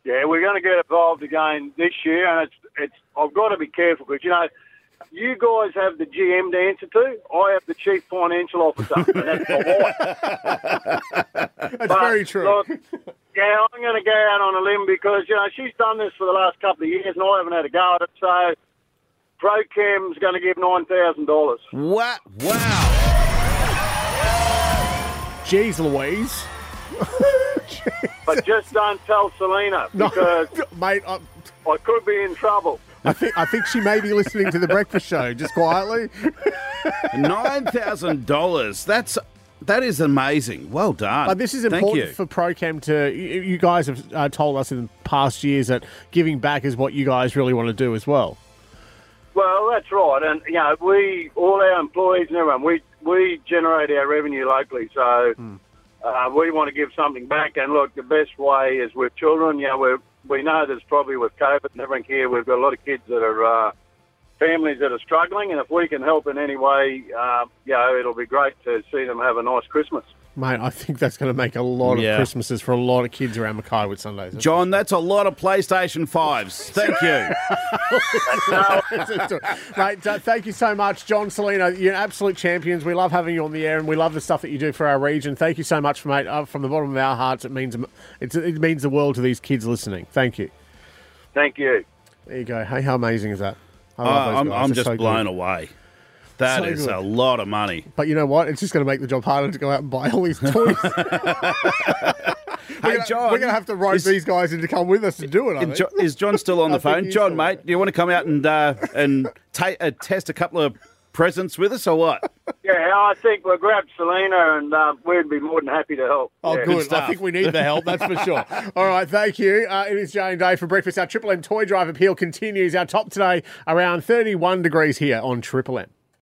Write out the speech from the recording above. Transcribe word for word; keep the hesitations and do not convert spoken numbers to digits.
Yeah, we're going to get involved again this year, and it's it's. I've got to be careful because you know, you guys have the G M to answer to. I have the Chief Financial Officer, and that's the wife. That's But, very true. Look, yeah, I'm going to go out on a limb because you know she's done this for the last couple of years, and I haven't had a go at it. So, ProChem's going to give nine thousand dollars. Wow! Wow! Jeez Louise. But just don't tell Selena because No, mate, I, I could be in trouble. I think I think she may be listening to the breakfast show just quietly. Nine thousand dollars. That's that is amazing. Well done. But this is Thank important you. for ProChem to. You, you guys have uh, told us in past years that giving back is what you guys really want to do as well. Well, that's right, and you know we all our employees and everyone we we generate our revenue locally, so. Mm. Uh, we want to give something back, and look, the best way is with children. You know, we we know there's probably with COVID and everything here, we've got a lot of kids that are uh, families that are struggling, and if we can help in any way, uh, you know, it'll be great to see them have a nice Christmas. Mate, I think that's going to make a lot of Yeah. Christmases for a lot of kids around Mackay Sundays. John, that's a lot of PlayStation fives. Thank you. Mate, uh, thank you so much, John Selena. You're absolute champions. We love having you on the air, and we love the stuff that you do for our region. Thank you so much, mate. Uh, from the bottom of our hearts, it means it's, it means the world to these kids listening. Thank you. Thank you. There you go. Hey, how amazing is that? I Oh, love those I'm, guys. I'm They're just so blown good. away. That So is good. a lot of money. But you know what? It's just going to make the job harder to go out and buy all these toys. Hey, We're John. going to have to rope is- these guys in to come with us to do it, I Is think. Jo- is John still on I the think phone? he's John, still- mate, do you want to come out and uh, and ta- uh, test a couple of presents with us or what? Yeah, I think we'll grab Selena, and uh, we'd be more than happy to help. Oh, Yeah. good. I stuff. think we need the help, that's for sure. All right, thank you. Uh, it is Jay and Dave for breakfast. Our Triple M Toy Drive appeal continues. Our top today around thirty-one degrees here on Triple M.